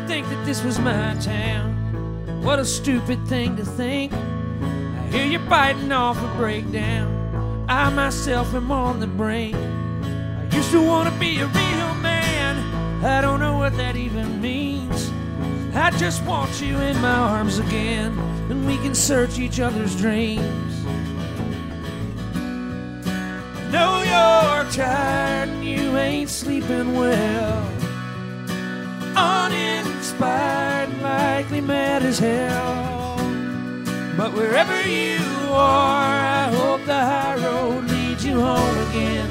think that this was my town. What a stupid thing to think. I hear you biting off a breakdown. I myself am on the brink. I used to want to be a real man. I don't know what that even means. I just want you in my arms again, and we can search each other's dreams. I know you're tired and you ain't sleeping well, uninspired and likely mad as hell. But wherever you are, I hope the high road leads you home again.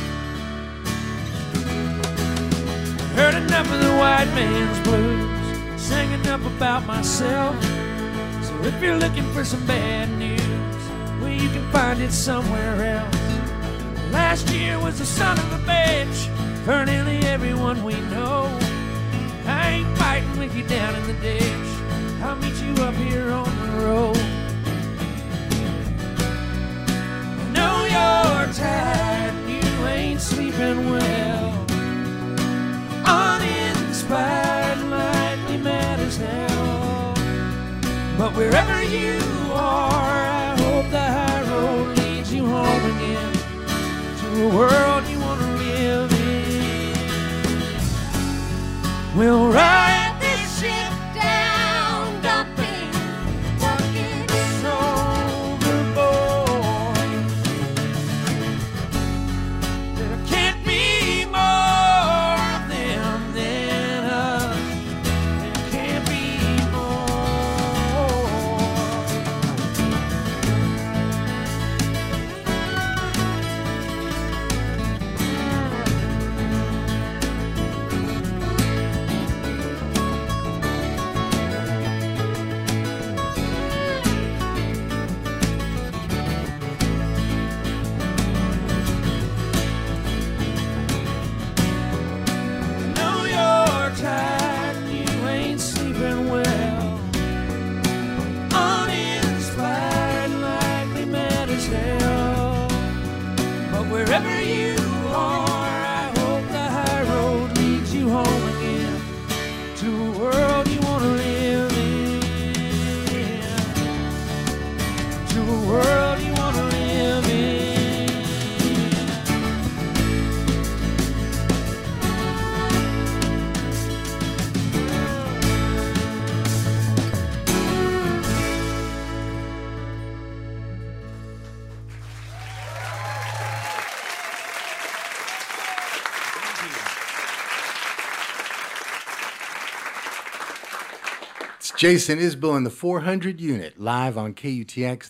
Heard enough of the white man's blues, sang enough about myself. So if you're looking for some bad news, well, you can find it somewhere else. Last year was the son of a bitch for nearly everyone we know. I ain't fighting with you down in the ditch. I'll meet you up here on the road. I know you're tired and you ain't sleeping well, uninspired, lightly mad as hell. But wherever you are, I hope the high road leads you home again, to a world you want to live in. We'll ride this ship down, dumping buckets overboard. There can't be more of them than us. There can't be wherever you are, I hope the high road leads you home again, to a world you want to live in, to a world you want to live in. Jason Isbell in the 400 unit live on KUTX